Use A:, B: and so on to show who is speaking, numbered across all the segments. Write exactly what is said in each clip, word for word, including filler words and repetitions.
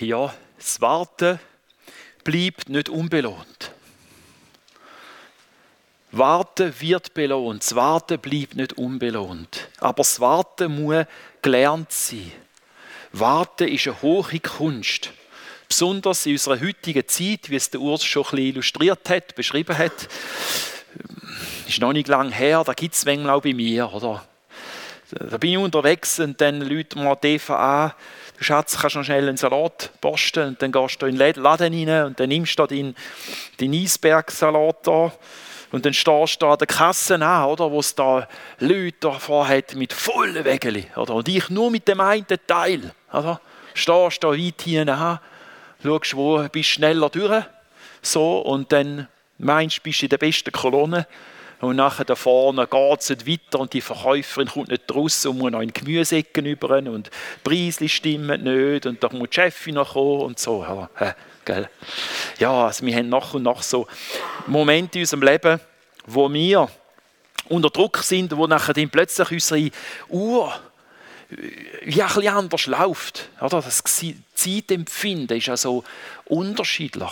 A: Ja, das Warten bleibt nicht unbelohnt. Warten wird belohnt, das Warten bleibt nicht unbelohnt. Aber das Warten muss gelernt sein. Warten ist eine hohe Kunst. Besonders in unserer heutigen Zeit, wie es der Urs schon ein bisschen illustriert hat, beschrieben hat. Ist noch nicht lange her, da gibt es manchmal auch bei mir, oder? Da bin ich unterwegs und dann läutet mir die Eva an, du Schatz, kannst du noch schnell einen Salat posten und dann gehst du in den Laden rein und dann nimmst du deinen, deinen Eisbergsalat da und dann stehst du da an der Kasse an, oder, wo es da Leute davor hat mit vollen Wägeln, oder? Und ich nur mit dem einen Teil, oder? Stehst da weit hinten an, schaust, wo bist schneller durch, so, und dann meinst du, bist du in der besten Kolonne. Und nachher da vorne geht es nicht weiter und die Verkäuferin kommt nicht raus und muss noch in Gemüseecken über und die Preise stimmen nicht und da muss die Chefin noch kommen und so. Ja, äh, gell? Ja, also wir haben nach und nach so Momente in unserem Leben, wo wir unter Druck sind, wo nachher dann plötzlich unsere Uhr wie ein bisschen anders läuft. Oder? Das Zeitempfinden ist also unterschiedlich.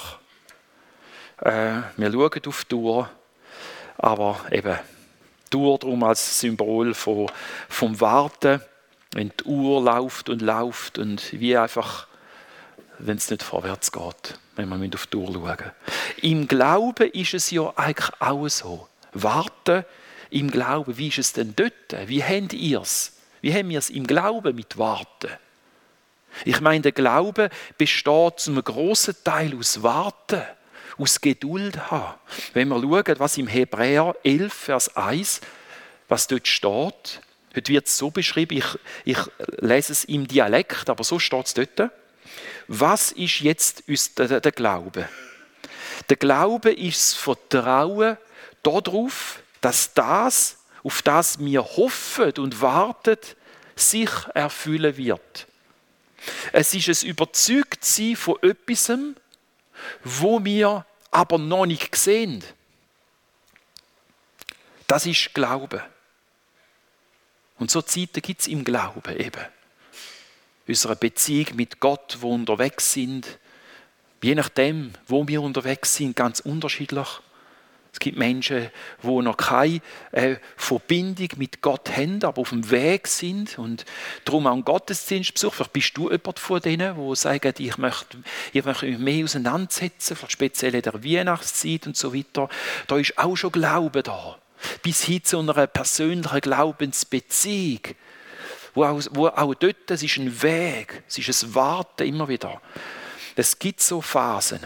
A: Äh, wir schauen auf die Uhr. Aber eben, die Uhr darum als Symbol von, vom Warten, wenn die Uhr läuft und läuft und wie einfach, wenn es nicht vorwärts geht, wenn wir auf die Uhr schauen. Im Glauben ist es ja eigentlich auch so. Warten im Glauben, wie ist es denn dort? Wie habt ihr es? Wie haben wir es im Glauben mit Warten? Ich meine, der Glaube besteht zu einem grossen Teil aus Warten. Aus Geduld haben. Wenn wir schauen, was im Hebräer elf, Vers eins, was dort steht, heute wird es so beschrieben, ich, ich lese es im Dialekt, aber so steht es dort. Was ist jetzt der, der Glaube? Der Glaube ist das Vertrauen darauf, dass das, auf das wir hoffen und warten, sich erfüllen wird. Es ist ein Überzeugtsein von etwas, wo wir aber noch nicht sehen. Das ist Glaube. Und so Zeiten gibt es im Glauben eben. Unsere Beziehung mit Gott, wo wir unterwegs sind, je nachdem, wo wir unterwegs sind, ganz unterschiedlich. Es gibt Menschen, die noch keine äh, Verbindung mit Gott haben, aber auf dem Weg sind und darum auch einen Gottesdienstbesuch. Vielleicht bist du jemand von denen, die sagen, ich möchte, ich möchte mich mehr auseinandersetzen, vielleicht speziell in der Weihnachtszeit und so weiter. Da ist auch schon Glaube da. Bis hin zu einer persönlichen Glaubensbeziehung. Wo auch, wo auch dort, es ist ein Weg, es ist ein Warten immer wieder. Es gibt so Phasen,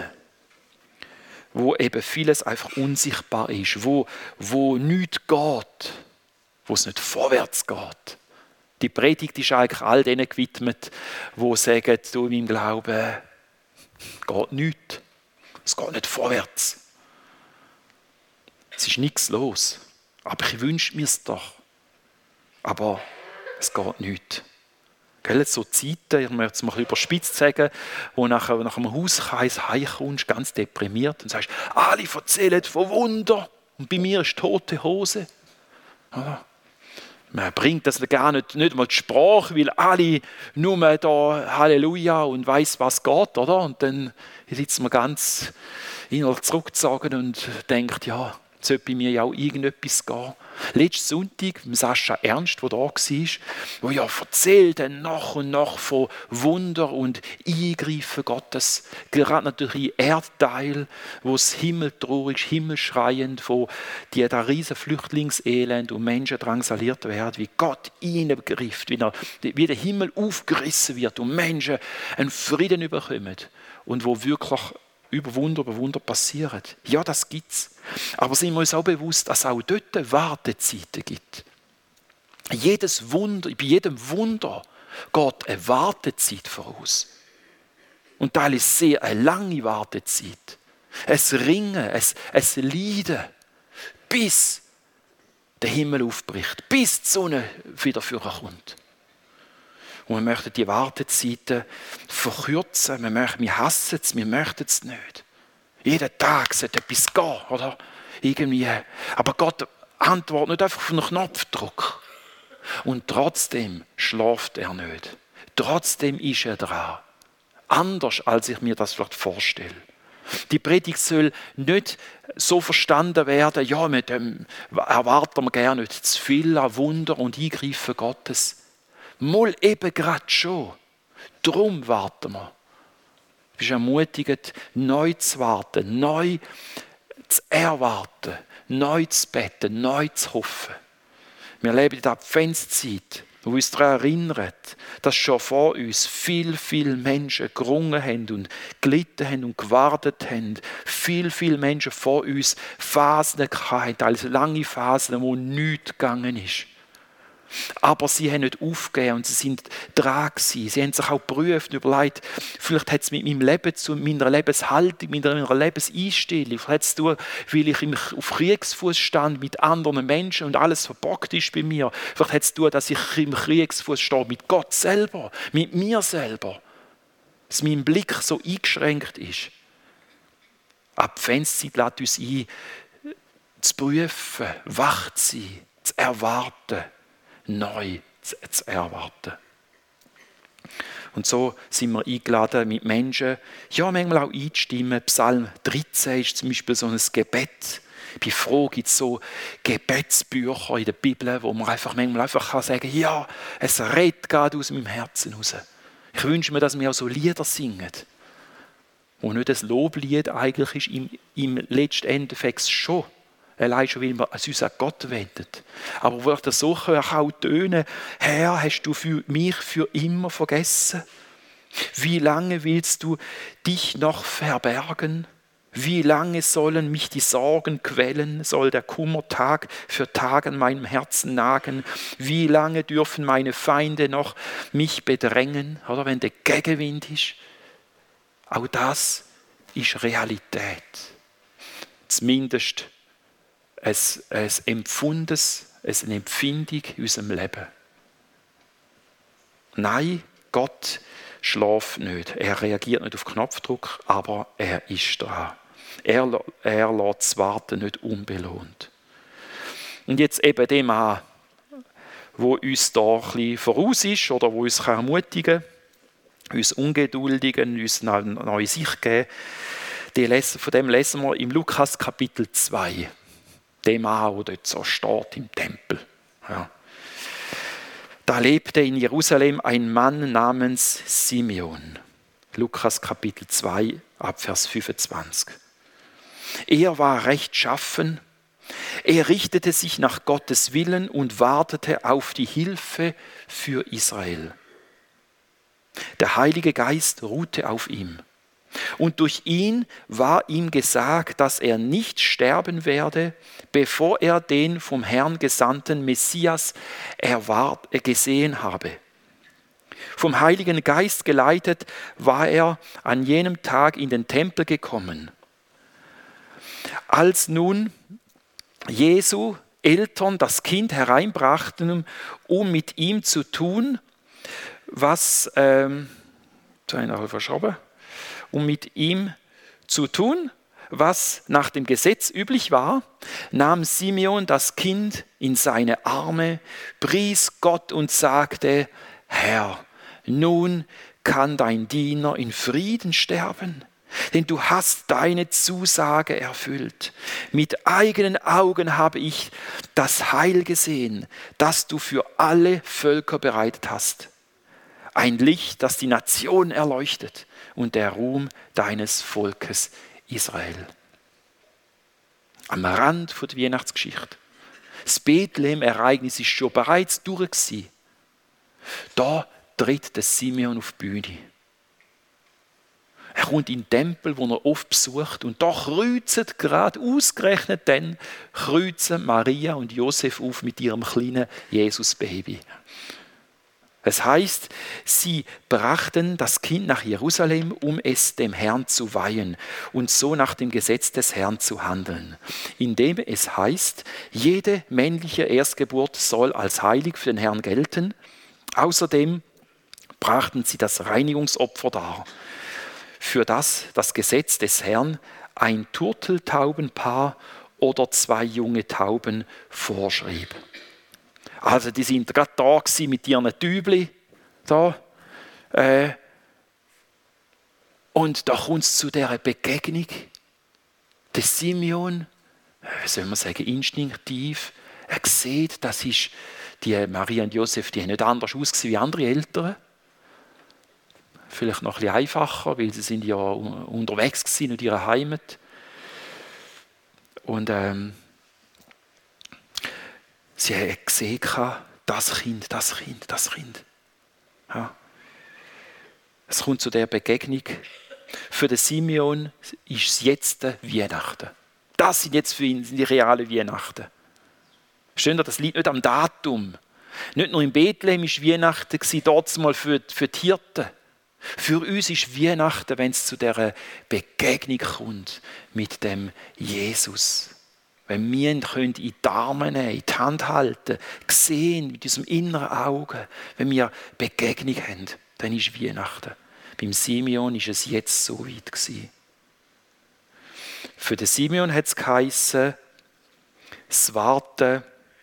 A: wo eben vieles einfach unsichtbar ist, wo, wo nichts geht, wo es nicht vorwärts geht. Die Predigt ist eigentlich all denen gewidmet, die sagen, du in meinem Glauben geht nichts. Es geht nicht vorwärts. Es ist nichts los. Aber ich wünsche mir es doch. Aber es geht nichts. Gell, so Zeiten, ich möchte es mal überspitzt sagen, wo nach, nach einem Hauskreis heimkommst, ganz deprimiert und sagst, alle erzählen von Wunder und bei mir ist tote Hose. Ja. Man bringt das gar nicht, nicht mal die Sprache, weil alle nur da Halleluja und weiss, was geht, oder? Und dann sitzt man ganz innerlich zurückgezogen und denkt, ja, es sollte bei mir ja auch irgendetwas gehen. Letzten Sonntag, Sascha Ernst, der da war, der ja erzählt nach und nach von Wunder und Eingreifen Gottes. Gerade natürlich im Erdteil, wo das Himmel traurig ist, himmelschreiend, wo die da riesen Flüchtlingselend und Menschen drangsaliert werden, wie Gott eingreift, wie, wie der Himmel aufgerissen wird und Menschen einen Frieden bekommen und wo wirklich über Wunder über Wunder passieren. Ja, das gibt's. Aber sind wir uns auch bewusst, dass es auch dort Wartezeiten gibt. Jedes Wunder, bei jedem Wunder geht eine Wartezeit voraus. Und da ist sehr eine lange Wartezeit. Es Ringen, es, es Leiden, bis der Himmel aufbricht, bis die Sonne wieder vorkommt. Und wir möchten die Wartezeiten verkürzen. Wir, möchten, wir hassen es, wir möchten es nicht. Jeden Tag sollte etwas gehen, oder? Irgendwie. Aber Gott antwortet nicht einfach auf einen Knopfdruck. Und trotzdem schläft er nicht. Trotzdem ist er dran. anders, als ich mir das vielleicht vorstelle. Die Predigt soll nicht so verstanden werden, ja, mit dem erwarten wir gerne nicht zu viel an Wunder und Eingreifen Gottes. Mal eben gerade schon. Darum warten wir. Du bist ermutigt, neu zu warten, neu zu erwarten, neu zu beten, neu zu hoffen. Wir leben in der Adventszeit, wo uns daran erinnert, dass schon vor uns viel, viel Menschen gerungen haben und gelitten haben und gewartet haben. Viel, viel Menschen vor uns Phasen hatten, also lange Phasen, wo nichts gegangen ist. Aber sie haben nicht aufgegeben und sie sind dran gewesen. Sie haben sich auch geprüft und überlegt, vielleicht hat es mit meinem Leben zu meiner Lebenshaltung, mit meiner Lebenseinstellung, vielleicht hat es zu tun, weil ich auf Kriegsfuß stand mit anderen Menschen und alles verbockt ist bei mir. Vielleicht hat es zu tun, dass ich im Kriegsfuß stehe mit Gott selber, mit mir selber. Dass mein Blick so eingeschränkt ist. Adventszeit lädt uns ein, zu prüfen, wach zu sein, zu erwarten. Neu zu, zu erwarten. Und so sind wir eingeladen, mit Menschen, ja, manchmal auch einzustimmen. Psalm dreizehn ist zum Beispiel so ein Gebet. Bei froh gibt es so Gebetsbücher in der Bibel, wo man einfach manchmal einfach kann sagen, ja, es redet gerade aus meinem Herzen raus. Ich wünsche mir, dass wir auch so Lieder singen, wo nicht ein Loblied eigentlich ist, im, im letzten Endeffekt schon. Allein schon, weil wir uns an Gott wendet. Aber wo ich das so auch tönen, Herr, hast du für mich für immer vergessen? Wie lange willst du dich noch verbergen? Wie lange sollen mich die Sorgen quälen? Soll der Kummer Tag für Tag an meinem Herzen nagen? Wie lange dürfen meine Feinde noch mich bedrängen? Oder wenn der Gegenwind ist? Auch das ist Realität. Zumindest ein, ein Empfundes, eine Empfindung in unserem Leben. Nein, Gott schläft nicht. Er reagiert nicht auf Knopfdruck, aber er ist dran. Er, er lässt das Warten nicht unbelohnt. Und jetzt eben dem an, wo uns da ein bisschen voraus ist oder wo uns ermutigen kann, uns Ungeduldigen, uns eine neue Sicht geben, von dem lesen wir im Lukas Kapitel zwei. Dem Mann, der dort so steht im Tempel. Ja. Da lebte in Jerusalem ein Mann namens Simeon. Lukas Kapitel zwei, ab Vers fünfundzwanzig. Er war rechtschaffen, er richtete sich nach Gottes Willen und wartete auf die Hilfe für Israel. Der Heilige Geist ruhte auf ihm. Und durch ihn war ihm gesagt, dass er nicht sterben werde, bevor er den vom Herrn gesandten Messias erwart, gesehen habe. Vom Heiligen Geist geleitet war er an jenem Tag in den Tempel gekommen. Als nun Jesu Eltern das Kind hereinbrachten, um mit ihm zu tun, was, ähm, verschoben, um mit ihm zu tun, was nach dem Gesetz üblich war, nahm Simeon das Kind in seine Arme, pries Gott und sagte, Herr, nun kann dein Diener in Frieden sterben, denn du hast deine Zusage erfüllt. Mit eigenen Augen habe ich das Heil gesehen, das du für alle Völker bereitet hast. Ein Licht, das die Nation erleuchtet und der Ruhm deines Volkes Israel. Am Rand der Weihnachtsgeschichte. Das Bethlehem-Ereignis ist schon bereits durch gewesen. Da tritt der Simeon auf die Bühne. Er kommt in den Tempel, den er oft besucht, und da kreuzen gerade, ausgerechnet dann, kreuzen Maria und Josef auf mit ihrem kleinen Jesus-Baby. Es heißt, sie brachten das Kind nach Jerusalem, um es dem Herrn zu weihen und so nach dem Gesetz des Herrn zu handeln. Indem es heißt, jede männliche Erstgeburt soll als heilig für den Herrn gelten. Außerdem brachten sie das Reinigungsopfer dar, für das das Gesetz des Herrn ein Turteltaubenpaar oder zwei junge Tauben vorschrieb. Also die sind gerade da mit ihren Tübli da, äh, Und da kommt es zu dieser Begegnung. Der Simeon, wie soll man sagen, instinktiv, er sieht, das ist die Maria und Josef, die haben nicht anders ausgesehen wie andere Eltern. Vielleicht noch ein bisschen einfacher, weil sie sind ja unterwegs waren in ihrer Heimat. Und ähm, sie haben gesehen, das Kind, das Kind, das Kind. Ja. Es kommt zu der Begegnung. Für den Simeon ist es jetzt Weihnachten. Das sind jetzt für ihn die realen Weihnachten. Versteht ihr, das liegt nicht am Datum. Nicht nur in Bethlehem war Weihnachten, dort mal für, für die Hirten. Für uns ist Weihnachten, wenn es zu dieser Begegnung kommt mit dem Jesus. Wenn wir ihn in die Arme nehmen, in die Hand halten, sehen mit unserem inneren Auge, wenn wir Begegnung haben, dann ist Weihnachten. Beim Simeon war es jetzt so weit gewesen. Für den Simeon hat es geheissen, das Warten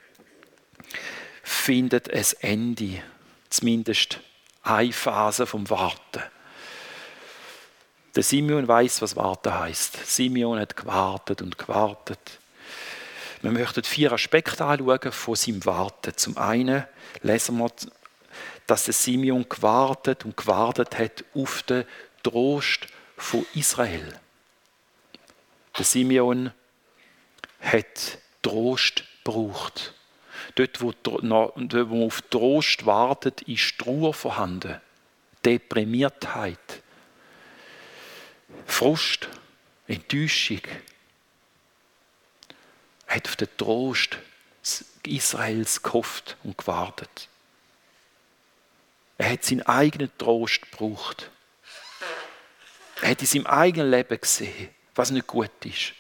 A: findet ein Ende. Zumindest eine Phase vom Warten. Der Simeon weiß, was Warten heisst. Simeon hat gewartet und gewartet. Wir möchten vier Aspekte anschauen von seinem Warten. Zum einen lesen wir, dass der Simeon gewartet und gewartet hat auf den Trost von Israel. Der Simeon hat Trost gebraucht. Dort, wo, wo man auf Trost wartet, ist Trauer vorhanden. Deprimiertheit, Frust, Enttäuschung. Er hat auf den Trost Israels gehofft und gewartet. Er hat seinen eigenen Trost gebraucht. Er hat in seinem eigenen Leben gesehen, was nicht gut ist.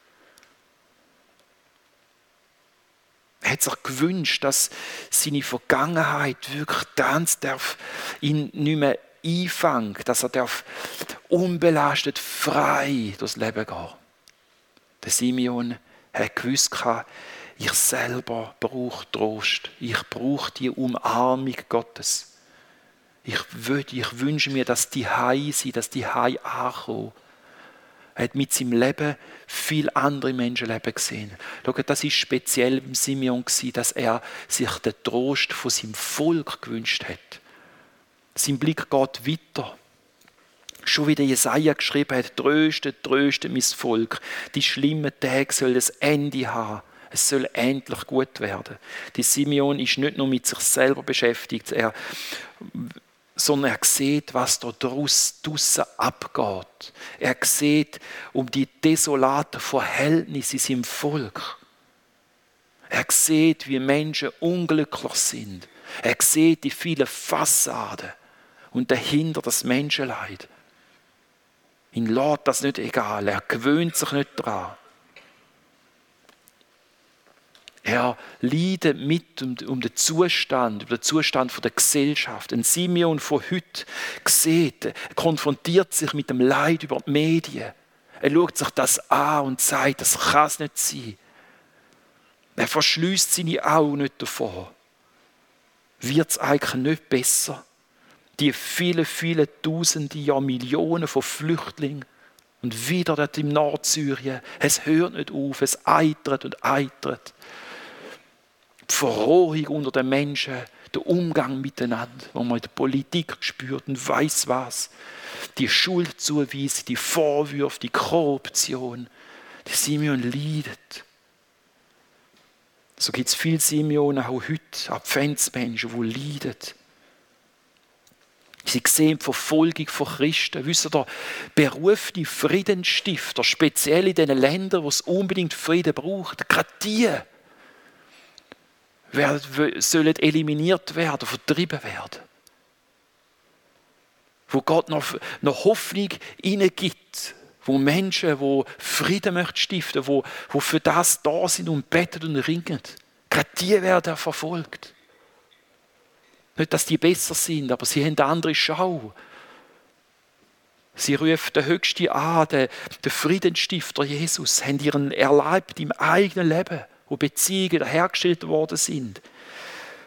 A: Er hat sich gewünscht, dass seine Vergangenheit wirklich ganz darf ihn nicht mehr einfangen, dass er darf unbelastet, frei durchs Leben gehen. Der Simeon hat gewusst, ich selber brauche Trost. Ich brauche die Umarmung Gottes. Ich, will, ich wünsche mir, dass die Heim sind, dass die Heim ankommen. Er hat mit seinem Leben viele andere Menschenleben gesehen. Schaut, das war speziell beim Simeon, dass er sich den Trost von seinem Volk gewünscht hat. Sein Blick geht weiter. Schon wie der Jesaja geschrieben hat, tröstet, tröstet mein Volk. Die schlimmen Tage sollen ein Ende haben. Es soll endlich gut werden. Die Simeon ist nicht nur mit sich selber beschäftigt, er, sondern er sieht, was da draussen abgeht. Er sieht um die desolaten Verhältnisse in seinem Volk. Er sieht, wie Menschen unglücklich sind. Er sieht die vielen Fassaden und dahinter das Menschenleid. Ihn lässt das nicht egal, er gewöhnt sich nicht daran. Er leidet mit um, um den Zustand, um den Zustand der Gesellschaft. Ein Simeon von heute sieht, konfrontiert sich mit dem Leid über die Medien. Er schaut sich das an und sagt, das kann es nicht sein. Er verschließt seine Augen nicht davor. Wird es eigentlich nicht besser? Die vielen, vielen Tausende, ja Millionen von Flüchtlingen und wieder dort im Nordsyrien. Es hört nicht auf, es eitert und eitert. Die Verrohung unter den Menschen, der Umgang miteinander, wo man in der Politik spürt und weiss was. Die Schuldzuweisung, die Vorwürfe, die Korruption. Die Simeon leidet. So gibt es viele Simeone auch heute, Adventsmenschen, die leiden. Sie sehen die Verfolgung von Christen. Wisst ihr, berufene Friedensstifter, speziell in den Ländern, wo es unbedingt Frieden braucht, gerade die werden, sollen eliminiert werden, vertrieben werden. Wo Gott noch, noch Hoffnung hineingibt, wo Menschen, die Frieden möchten stiften, die, die für das da sind und beten und ringen, gerade die werden verfolgt. Nicht, dass die besser sind, aber sie haben eine andere Schau. Sie rufen den Höchsten an, den, den Friedensstifter Jesus, haben ihren erlebt im eigenen Leben, wo Beziehungen hergestellt worden sind.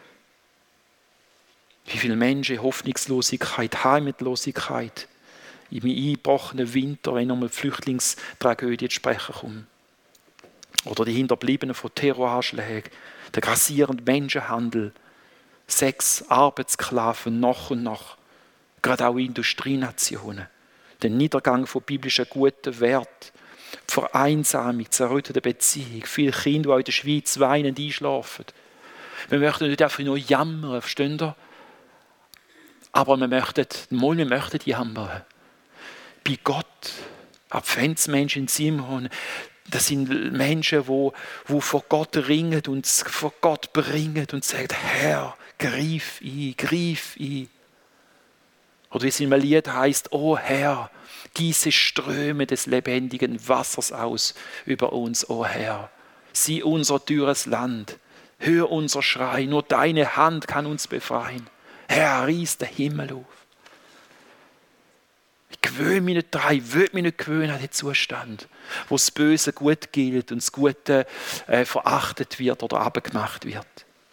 A: Wie viele Menschen Hoffnungslosigkeit, Heimatlosigkeit im eingebrochenen Winter, wenn um eine Flüchtlingstragödie zu sprechen kommt. Oder die Hinterbliebenen von Terroranschlägen, der grassierende Menschenhandel, Sex, Arbeitssklaven noch und noch, gerade auch Industrienationen, der Niedergang von biblischen guten Werten, die Vereinsamung, zerrüttete Beziehung, viele Kinder, die auch in der Schweiz weinend einschlafen. Wir möchten nicht einfach nur jammern, versteht ihr? Aber wir möchten, mal, wir möchten jammern. Bei Gott, Adventsmenschen in Simon, das sind Menschen, die, die vor Gott ringen und vor Gott bringen und sagen, Herr, greif ein, greif ein. Oder wie es in einem Lied heisst, oh Herr, gieße Ströme des lebendigen Wassers aus über uns, oh Herr. Sieh unser dürres Land, hör unser Schrei, nur deine Hand kann uns befreien. Herr, reiss den Himmel auf. Ich gewöhne mich nicht daran, ich will mich nicht gewöhnen an den Zustand, wo das Böse gut gilt und das Gute äh, verachtet wird oder abgemacht wird.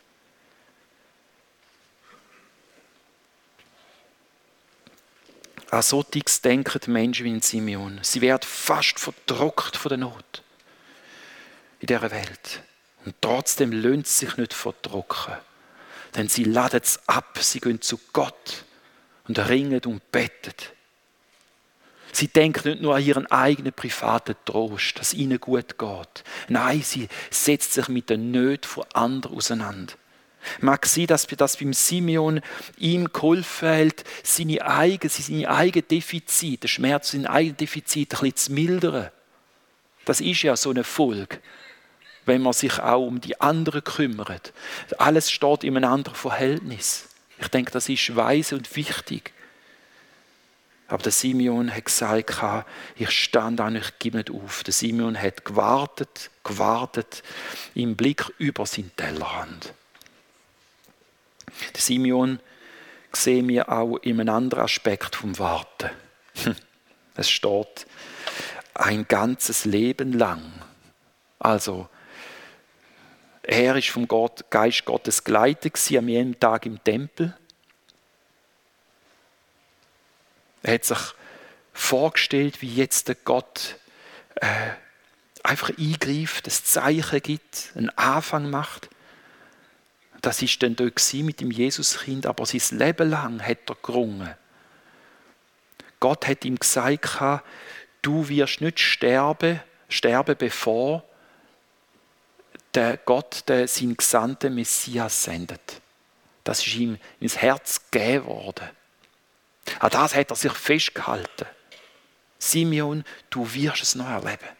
A: An solches denken die Menschen wie in Simeon. Sie werden fast verdrückt von der Not in dieser Welt. Und trotzdem lassen sie sich nicht verdrücken. Denn sie laden es ab, sie gehen zu Gott und ringen und beten. Sie denken nicht nur an ihren eigenen privaten Trost, dass es ihnen gut geht. Nein, sie setzen sich mit den Nöten von anderen auseinander. Mag sein, dass das beim Simeon ihm geholfen hat, seine eigenen, seine eigenen Defizite, den Schmerz, seine eigenen Defizite ein bisschen zu mildern. Das ist ja so eine Folge, wenn man sich auch um die anderen kümmert. Alles steht in einem anderen Verhältnis. Ich denke, das ist weise und wichtig. Aber der Simeon hat gesagt, ich stand an, ich gebe nicht auf. Der Simeon hat gewartet, gewartet, im Blick über seinen Tellerrand. Der Simeon sehen wir auch in einem anderen Aspekt vom Warten. Es steht, ein ganzes Leben lang. Also, er ist vom Gott, Geist Gottes geleitet gewesen, an jedem Tag im Tempel. Er hat sich vorgestellt, wie jetzt der Gott äh, einfach eingreift, ein Zeichen gibt, einen Anfang macht. Das war dann dort mit dem Jesuskind, aber sein Leben lang hat er gerungen. Gott hat ihm gesagt, du wirst nicht sterben, sterben bevor der Gott der seinen gesandten Messias sendet. Das ist ihm ins Herz gegeben worden. An das hat er sich festgehalten. Simeon, du wirst es noch erleben.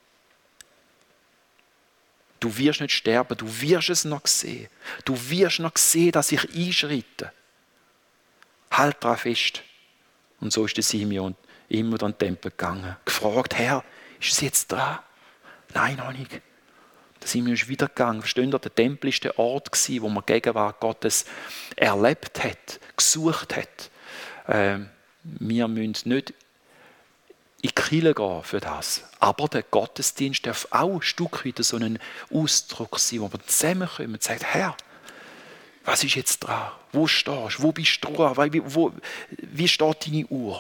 A: Du wirst nicht sterben, du wirst es noch sehen. Du wirst noch sehen, dass ich einschreite. Halt daran fest. Und so ist der Simeon immer an den Tempel gegangen. Gefragt, Herr, ist es jetzt dran? Nein, noch nicht. Der Simeon ist wieder gegangen. Versteht ihr, der Tempel war der Ort, wo man die Gegenwart Gottes erlebt hat, gesucht hat. Ähm, wir müssen nicht in die Kirche gehen für das. Aber der Gottesdienst darf auch ein Stück weit so ein Ausdruck sein, wo wir zusammenkommen und sagen, Herr, was ist jetzt dran? Wo stehst du? Wo bist du dran? Wie, wo, wie steht deine Uhr?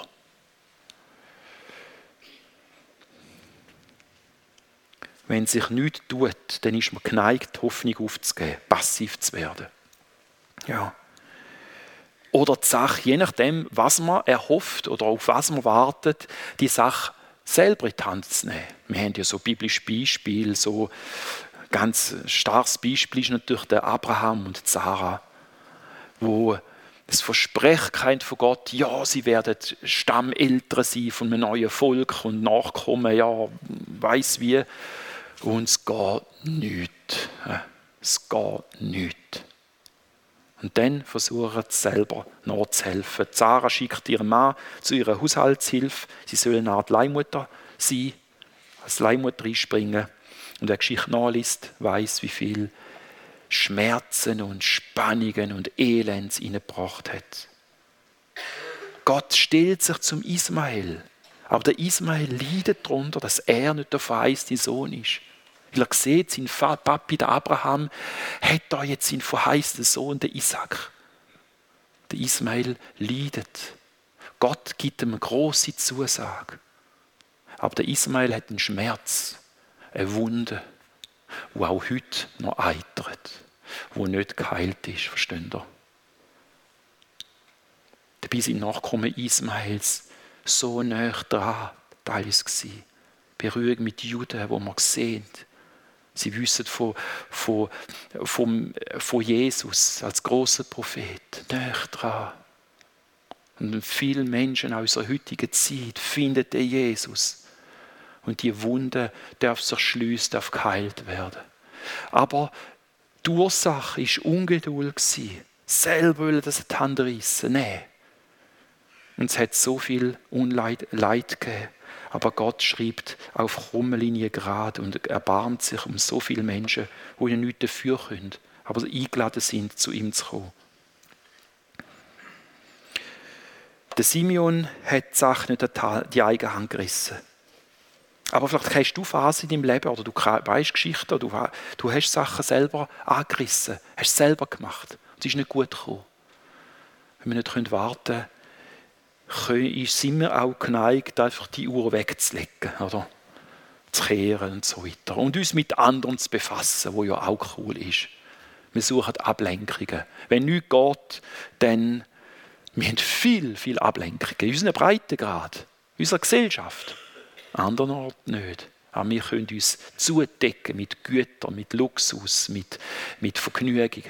A: Wenn sich nichts tut, dann ist man geneigt, die Hoffnung aufzugeben, passiv zu werden. Ja. Oder die Sache, je nachdem, was man erhofft oder auf was man wartet, die Sache selber in die Hand zu nehmen. Wir haben ja so biblische Beispiele, so ein ganz starkes Beispiel ist natürlich der Abraham und Sarah, wo das Versprechen von Gott, ja, sie werden Stammeltern sein von einem neuen Volk und Nachkommen, ja, weiss wie. Und es geht nichts. Es geht nichts. Und dann versuchen sie selber nachzuhelfen. Sarah schickt ihren Mann zu ihrer Haushaltshilfe. Sie soll eine Art Leihmutter sein, als Leihmutter einspringen. Und wer Geschichte nachliest, weiss, wie viel Schmerzen und Spannungen und Elend es ihnen gebracht hat. Gott stellt sich zum Ismael. Aber der Ismael leidet darunter, dass er nicht der verheißte Sohn ist. Weil er sieht, sein Papi, der Abraham, hat da jetzt seinen verheißten Sohn, den Isaac. Der Ismael leidet. Gott gibt ihm eine grosse Zusage. Aber der Ismael hat einen Schmerz, eine Wunde, die auch heute noch eitert, die nicht geheilt ist, versteht ihr? Dabei sind Nachkommen Ismaels so nah dran teils gewesen. Berührung mit Juden, wo man sehen. Sie wissen von, von, von, von Jesus als grosser Prophet, nah dran. Und viele Menschen aus unserer heutigen Zeit finden den Jesus. Und die Wunde darf sich schliessen, darf geheilt werden. Aber die Ursache war Ungeduld. Selber wollen das in die Hand reissen. Nein. Und es hat so viel Unleid Leid gegeben. Aber Gott schreibt auf Krummenlinie gerade und erbarmt sich um so viele Menschen, die ja nichts dafür können, aber eingeladen sind, zu ihm zu kommen. Der Simeon hat die Sache nicht in die eigene Hand gerissen. Aber vielleicht hast du Phasen in deinem Leben oder du weißt Geschichten, oder du, du hast Sachen selber angerissen, hast es selber gemacht. Es ist nicht gut gekommen. Wenn wir nicht warten können, sind wir auch geneigt, einfach die Uhr wegzulegen, oder? Zu kehren und so weiter. Und uns mit anderen zu befassen, was ja auch cool ist. Wir suchen Ablenkungen. Wenn nichts geht, dann wir haben viel, viel Ablenkungen. In unserem Breitengrad, in unserer Gesellschaft. Anderen Orten nicht. Aber wir können uns zudecken mit Gütern, mit Luxus, mit, mit Vergnügungen.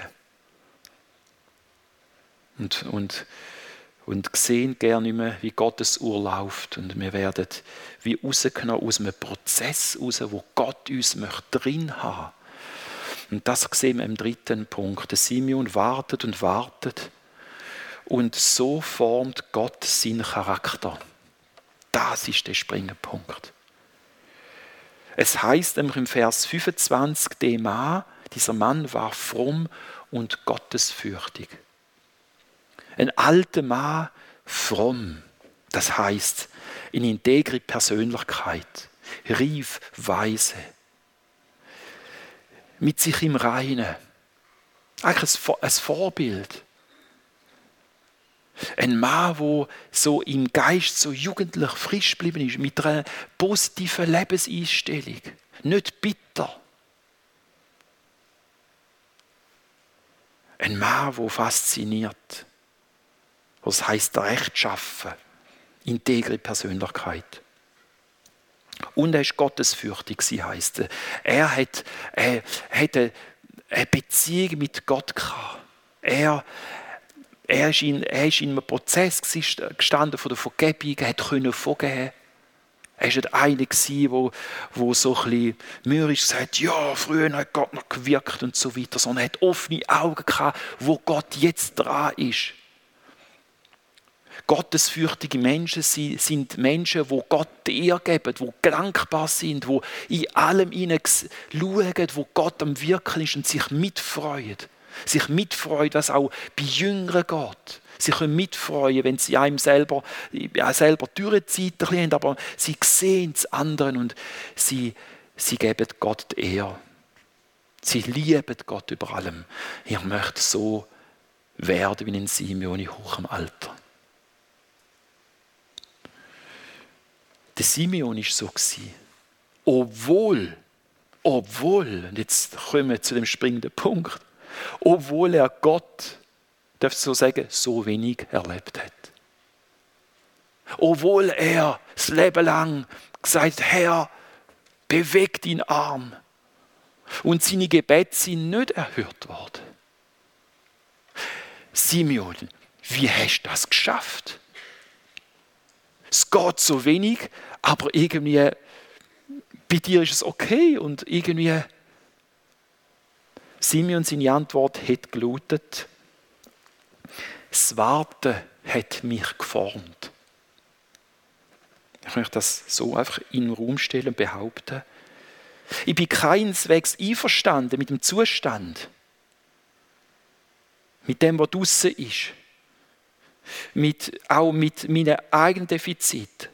A: Und, und, und sehen gerne nicht mehr, wie Gottes Uhr läuft. Und wir werden wie rausgenommen aus einem Prozess raus, wo Gott uns möchte drin haben. Und das sehen wir im dritten Punkt. Der Simeon wartet und wartet. Und so formt Gott seinen Charakter. Das ist der springende Punkt. Es heißt nämlich im Vers fünfundzwanzig, der Mann, dieser Mann war fromm und gottesfürchtig. Ein alter Mann, fromm, das heißt eine integre Persönlichkeit, reif, weise, mit sich im Reinen, eigentlich ein Vorbild. Ein Mann, der so im Geist so jugendlich frisch geblieben ist, mit einer positiven Lebenseinstellung, nicht bitter. Ein Mann, der fasziniert. Was heisst rechtschaffen, integre Persönlichkeit. Und er ist gottesfürchtig, sie heisst. Er hat, er hat eine Beziehung mit Gott gehabt. Er Er ist, in, er ist in einem Prozess gestanden von der Vergebung, er konnte vergeben. Er war nicht einer, der, der so ein bisschen mürrisch sagt, ja, früher hat Gott noch gewirkt und so weiter, sondern er hat offene Augen gehabt, wo Gott jetzt dran ist. Gottesfürchtige Menschen sind Menschen, die Gott die Ehre geben, die dankbar sind, die in allem hinein schauen, wo Gott am Wirken ist und sich mitfreuen. Sich mitfreuen, was auch bei Jüngeren geht. Sie können mitfreuen, wenn sie einem selber, ja, selber Dürrezeiten haben, aber sie sehen es anderen und sie, sie geben Gott die Ehre. Sie lieben Gott über allem. Ich möchte so werden wie ein Simeon in hohem Alter. Der Simeon war so. Obwohl, obwohl, und jetzt kommen wir zu dem springenden Punkt, obwohl er Gott, darf ich so sagen, so wenig erlebt hat. Obwohl er das Leben lang gesagt hat, Herr, beweg deinen Arm. Und seine Gebete sind nicht erhört worden. Simeon, wie hast du das geschafft? Es geht so wenig, aber irgendwie bei dir ist es okay und irgendwie Simeon, seine Antwort hat gelautet, das Warten hat mich geformt. Ich möchte das so einfach in den Raum stellen und behaupten. Ich bin keineswegs einverstanden mit dem Zustand, mit dem, was draussen ist, mit, auch mit meinen eigenen Defiziten.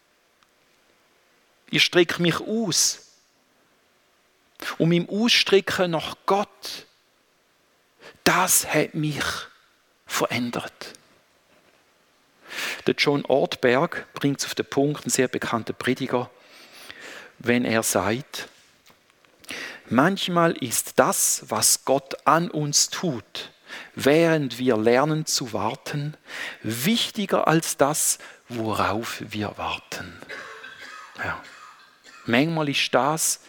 A: Ich strecke mich aus. Und im Ausstrecken nach Gott, das hat mich verändert. Der John Ortberg bringt es auf den Punkt, ein sehr bekannter Prediger, wenn er sagt, manchmal ist das, was Gott an uns tut, während wir lernen zu warten, wichtiger als das, worauf wir warten. Ja. Manchmal ist das,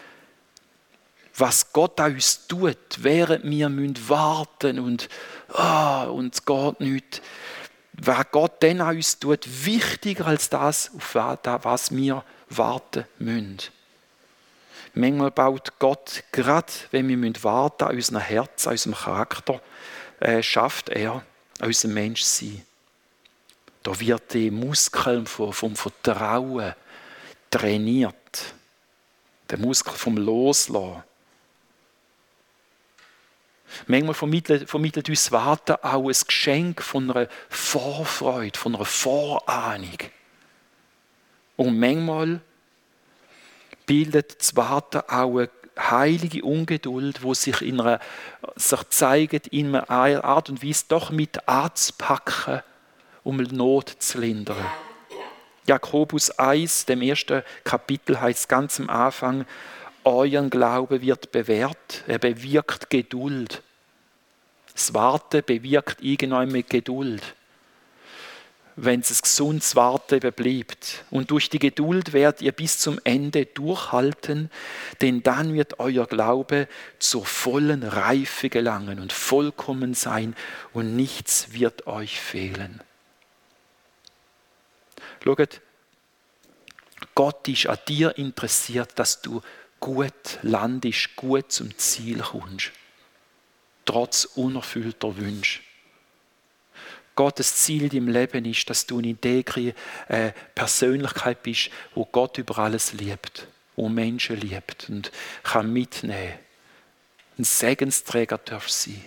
A: was Gott an uns tut, während wir warten und oh, und es geht nicht, was Gott dann an uns tut, wichtiger als das, auf was wir warten müssen. Manchmal baut Gott, gerade wenn wir warten, an unserem Herz, an unserem Charakter, äh, schafft er an unserem Menschsein. Da wird die Muskeln vom, vom Vertrauen trainiert. Der Muskel vom Loslassen. Manchmal vermittelt, vermittelt uns Warten auch ein Geschenk von einer Vorfreude, von einer Vorahnung. Und manchmal bildet das Warten auch eine heilige Ungeduld, wo sich, in einer, sich zeigt, in einer Art und Weise doch mit anzupacken, um Not zu lindern. Jakobus eins, dem ersten Kapitel, heißt ganz am Anfang, euer Glaube wird bewährt, er bewirkt Geduld. Das Warten bewirkt irgendwann Geduld, wenn es ein gesundes Warten bleibt. Und durch die Geduld werdet ihr bis zum Ende durchhalten, denn dann wird euer Glaube zur vollen Reife gelangen und vollkommen sein und nichts wird euch fehlen. Schaut, Gott ist an dir interessiert, dass du gut landest, gut zum Ziel kommst. Trotz unerfüllter Wünsche. Gottes Ziel in deinem Leben ist, dass du eine integre äh, Persönlichkeit bist, wo Gott über alles liebt, wo Menschen liebt und kann mitnehmen. Ein Segensträger darf sein.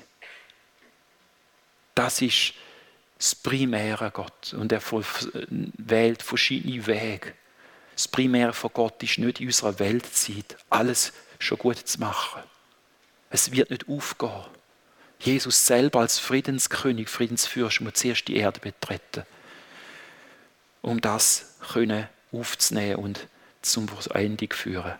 A: Das ist das Primäre Gott. Und er wählt verschiedene Wege. Das Primäre von Gott ist nicht in unserer Weltzeit, alles schon gut zu machen. Es wird nicht aufgehen. Jesus selber als Friedenskönig, Friedensfürst, muss zuerst die Erde betreten, um das können aufzunehmen und zum Ende zu führen.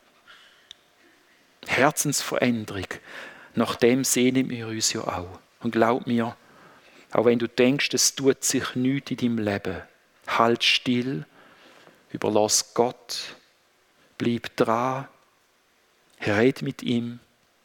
A: Herzensveränderung, nach dem sehnen wir uns ja auch. Und glaub mir, auch wenn du denkst, es tut sich nichts in deinem Leben, halt still, überlass Gott, bleib dran, red mit ihm.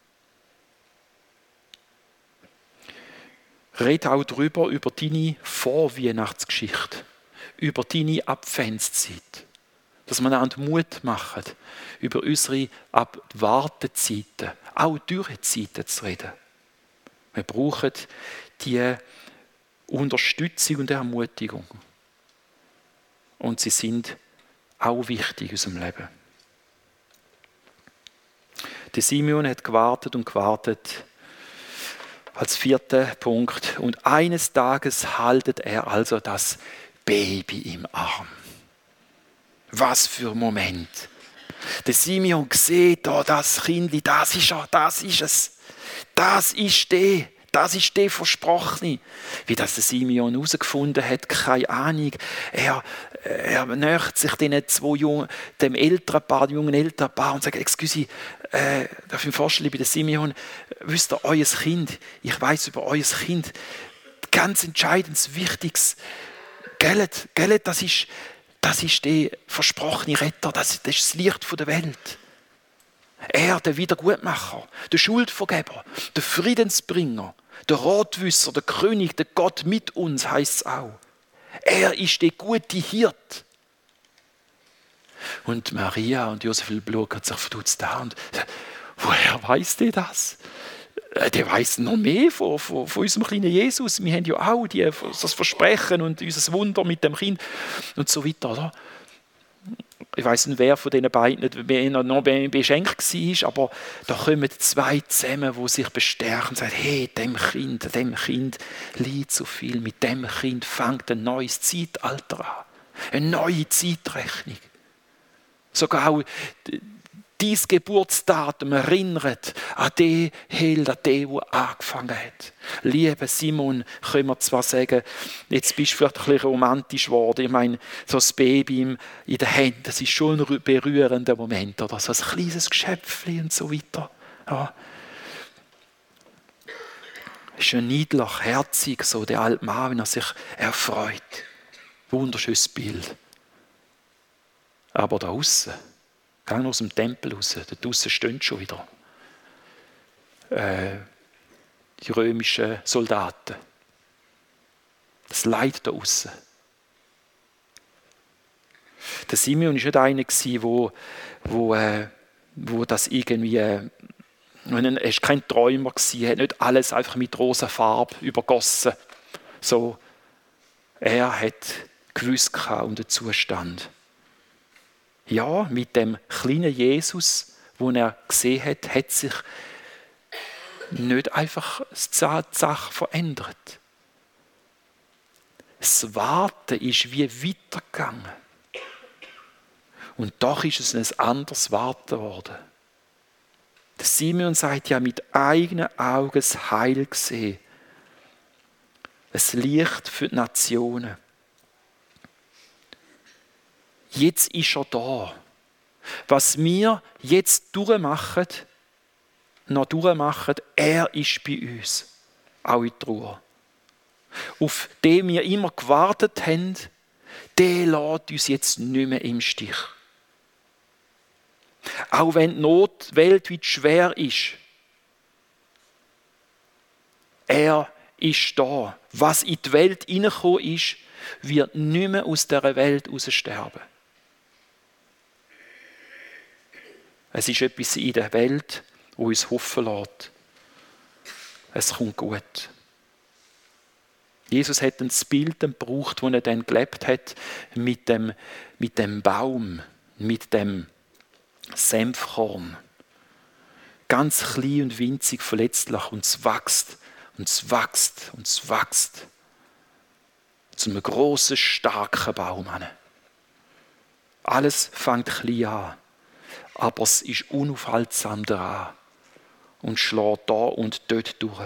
A: Red auch darüber, über deine Vorweihnachtsgeschichte, über deine Adventszeit. Dass wir einander Mut machen, über unsere Wartezeiten, auch Dürrezeiten zu reden. Wir brauchen die Unterstützung und Ermutigung. Und sie sind auch wichtig in unserem Leben. Der Simeon hat gewartet und gewartet. Als vierter Punkt. Und eines Tages haltet er also das Baby im Arm. Was für ein Moment. Der Simeon sieht da das Kindli, das ist er, das ist es. Das ist der, das ist der Versprochene. Wie das der Simeon herausgefunden hat, keine Ahnung. Er, er nähert sich den zwei Jungen, dem älteren Paar, dem jungen älteren Paar und sagt, excuse, äh, darf ich mir vorstellen, bei der Simeon, wisst ihr, euer Kind, ich weiß über euer Kind, ganz entscheidendes, wichtiges, Geld, Geld, das ist, das ist der versprochene Retter, das, das ist das Licht der Welt. Er, der Wiedergutmacher, der Schuldvergeber, der Friedensbringer, der Ratwisser, der König, der Gott mit uns, heisst es auch. Er ist der gute Hirt. Und Maria und Josef Bluck hat sich verdutzt da und woher weiss der das? Der weiss noch mehr von, von, von unserem kleinen Jesus. Wir haben ja auch die, das Versprechen und unser Wunder mit dem Kind und so weiter. Oder? Ich weiss nicht, wer von diesen beiden noch beschenkt war, aber da kommen zwei zusammen, die sich bestärken und sagen, hey, dem Kind, dem Kind liegt so viel, mit dem Kind fängt ein neues Zeitalter an, eine neue Zeitrechnung. Sogar auch Dein Geburtsdatum erinnert an den Held, an den, der angefangen hat. Lieber Simon, können wir zwar sagen, jetzt bist du vielleicht ein bisschen romantisch geworden. Ich meine, so das Baby in den Händen, das ist schon ein berührender Moment. Oder so ein kleines Geschöpfchen und so weiter. Ja. Es ist ein niedlich, herzig, so der alte Mann, wenn er sich erfreut. Wunderschönes Bild. Aber da außen, geh aus dem Tempel raus, da draussen stehen schon wieder äh, die römischen Soldaten. Das Leid da außen. Der Simeon war nicht einer, der wo, wo, äh, wo das irgendwie... Äh, er war kein Träumer, er hat nicht alles einfach mit rosa Farbe übergossen. So, er hat gewusst um den Zustand. Ja, mit dem kleinen Jesus, den er gesehen hat, hat sich nicht einfach die Sache verändert. Das Warten ist wie weitergegangen. Und doch ist es ein anderes Warten geworden. Der Simeon sagt ja, mit eigenen Augen das Heil gesehen. Ein Licht für die Nationen. Jetzt ist er da. Was wir jetzt durchmachen, noch durchmachen, er ist bei uns. Auch in der Ruhe. Auf den wir immer gewartet haben, der lässt uns jetzt nicht mehr im Stich. Auch wenn die Not weltweit schwer ist, er ist da. Was in die Welt hineingekommen ist, wird nicht mehr aus dieser Welt heraussterben. Es ist etwas in der Welt, das uns hoffen lässt. Es kommt gut. Jesus hat das Bild gebraucht, das er dann gelebt hat, mit dem, mit dem Baum, mit dem Senfkorn. Ganz klein und winzig, verletzlich, und es wächst, und es wächst, und es wächst. Zu einem grossen, starken Baum an. Alles fängt klein an, aber es ist unaufhaltsam dran und schlägt da und dort durch.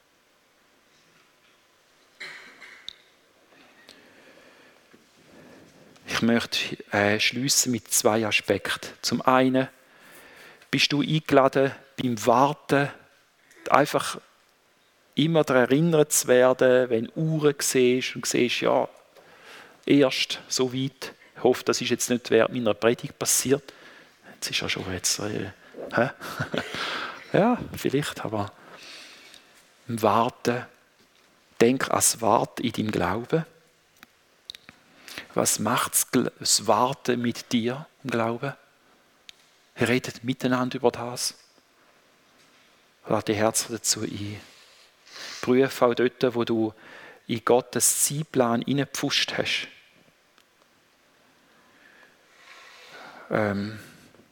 A: Ich möchte äh, schliessen mit zwei Aspekten. Zum einen bist du eingeladen, beim Warten einfach immer daran erinnert zu werden, wenn du Uhren siehst und siehst, ja, erst so weit. Ich hoffe, das ist jetzt nicht während meiner Predigt passiert. Jetzt ist ja schon jetzt... Äh, hä? Ja, vielleicht, aber im Warten, denk an das Warten in deinem Glauben. Was macht das Warten mit dir im Glauben? Wir reden miteinander über das. Lade die Herzen dazu ein. Prüfe auch dort, wo du in Gottes Zeitplan hineingepfuscht hast. Ähm,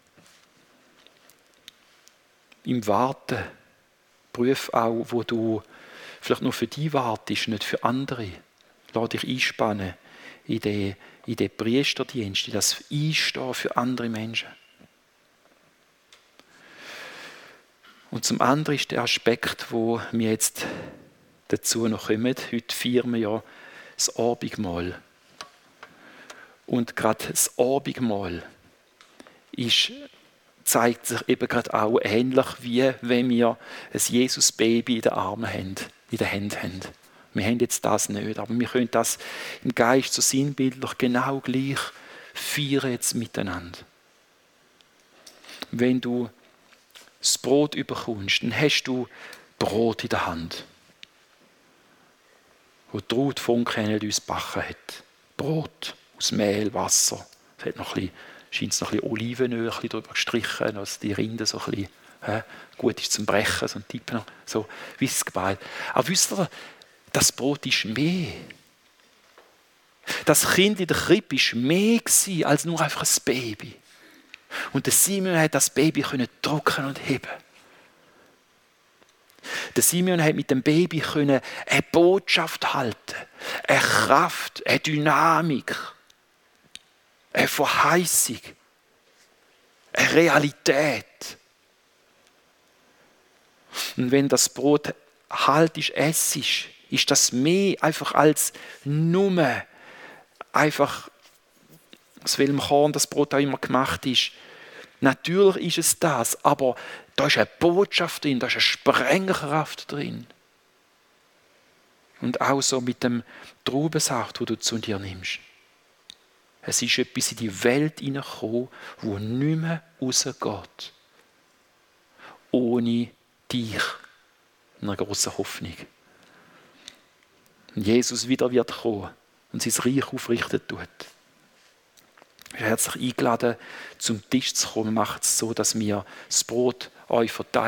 A: Im Warten prüfe auch, wo du vielleicht nur für dich wartest, nicht für andere. Lass dich einspannen in den, in den Priesterdienst, in das Einstehen für andere Menschen. Und zum anderen ist der Aspekt, wo wir jetzt dazu noch kommen. Heute feiern wir ja das Abendmahl. Und gerade das Abendmahl ist, zeigt sich eben gerade auch ähnlich, wie wenn wir ein Jesus-Baby in den Armen haben, in den Händen haben. Wir haben jetzt das nicht, aber wir können das im Geist so sinnbildlich genau gleich feiern jetzt miteinander. Wenn du das Brot überkommst, dann hast du Brot in der Hand, wo die Ruth von Kennedy uns gebacken hat. Brot aus Mehl, Wasser. Es hat noch ein bisschen, scheint es noch ein bisschen Olivenöl ein bisschen drüber gestrichen, dass die Rinde so ein bisschen äh, gut ist zum Brechen, so ein Tippen, so wie es geballt. Aber wisst ihr, das Brot ist mehr. Das Kind in der Krippe war mehr als nur einfach ein Baby. Und der Simeon hat das Baby drücken und heben. Der Simeon hat mit dem Baby eine Botschaft halten, eine Kraft, eine Dynamik, eine Verheißung, eine Realität. Und wenn das Brot halt ist, essig, ist das mehr einfach als nur einfach, aus welchem Korn das Brot auch immer gemacht ist. Natürlich ist es das, aber da ist eine Botschaft drin, da ist eine Sprengkraft drin. Und auch so mit dem Traubensaft, den du zu dir nimmst. Es ist etwas in die Welt hineingekommen, wo nicht mehr rausgeht. Ohne dich. Eine grosse Hoffnung. Und Jesus wieder wird kommen und sein Reich aufrichten tut. Ich bin herzlich eingeladen, zum Tisch zu kommen. Macht es so, dass wir das Brot euch verteilen.